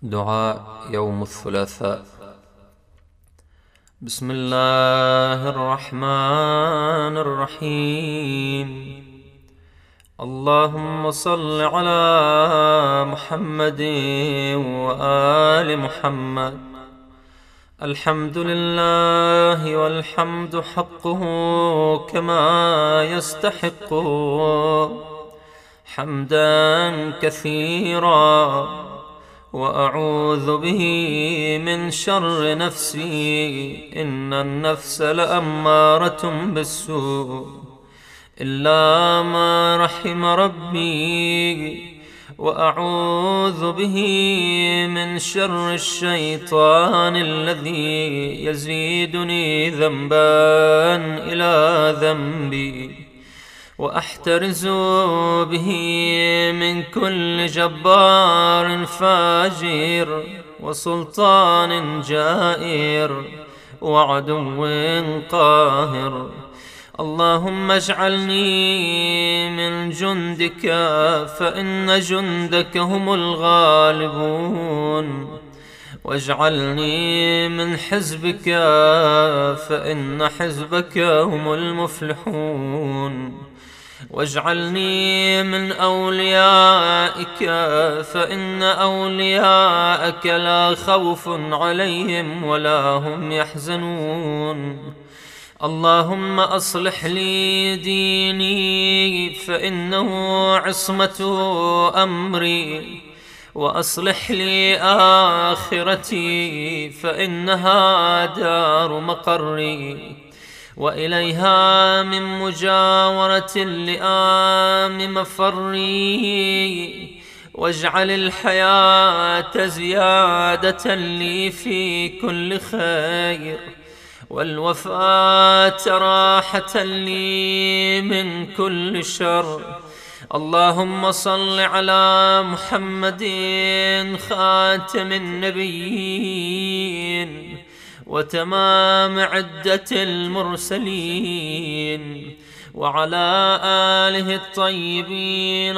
دعاء يوم الثلاثاء. بسم الله الرحمن الرحيم. اللهم صل على محمد وآل محمد. الحمد لله والحمد حقه كما يستحقه، حمدا كثيرا، وأعوذ به من شر نفسي، إن النفس لأمارة بالسوء إلا ما رحم ربي، وأعوذ به من شر الشيطان الذي يزيدني ذنبا إلى ذنبي، وأحترز به من كل جبار فاجر، وسلطان جائر، وعدو قاهر. اللهم اجعلني من جندك، فإن جندك هم الغالبون، واجعلني من حزبك، فإن حزبك هم المفلحون، واجعلني من أوليائك، فإن أولياءك لا خوف عليهم ولا هم يحزنون. اللهم أصلح لي ديني، فإنه عصمة أمري، وأصلح لي آخرتي، فإنها دار مقري، وإليها من مجاورة اللئام مفري. واجعل الحياة زيادة لي في كل خير، والوفاة راحة لي من كل شر. اللهم صل على محمد خاتم النبيين وتمام عدة المرسلين، وعلى آله الطيبين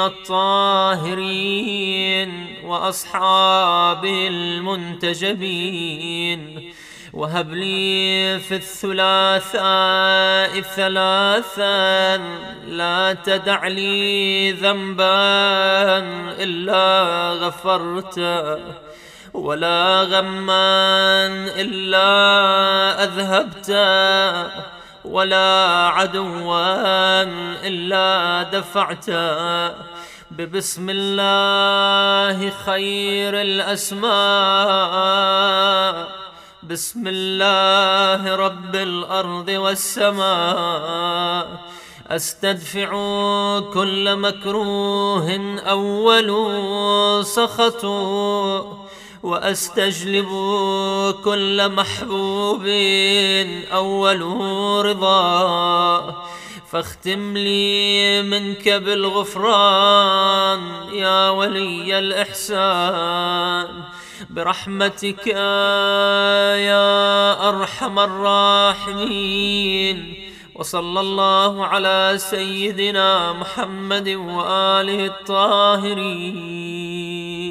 الطاهرين وأصحابه المنتجبين. وهب لي في الثلاثاء ثلاثا، لا تدع لي ذنبا إلا غفرته، ولا غما إلا أذهبته، ولا عدوا إلا دفعته. ببسم الله خير الأسماء، بسم الله رب الأرض والسماء. أستدفع كل مكروه أول سخط، وأستجلب كل محبوب أول رضا. فاختم لي منك بالغفران يا ولي الإحسان، برحمتك يا أرحم الراحمين. وصلى الله على سيدنا محمد وآله الطاهرين.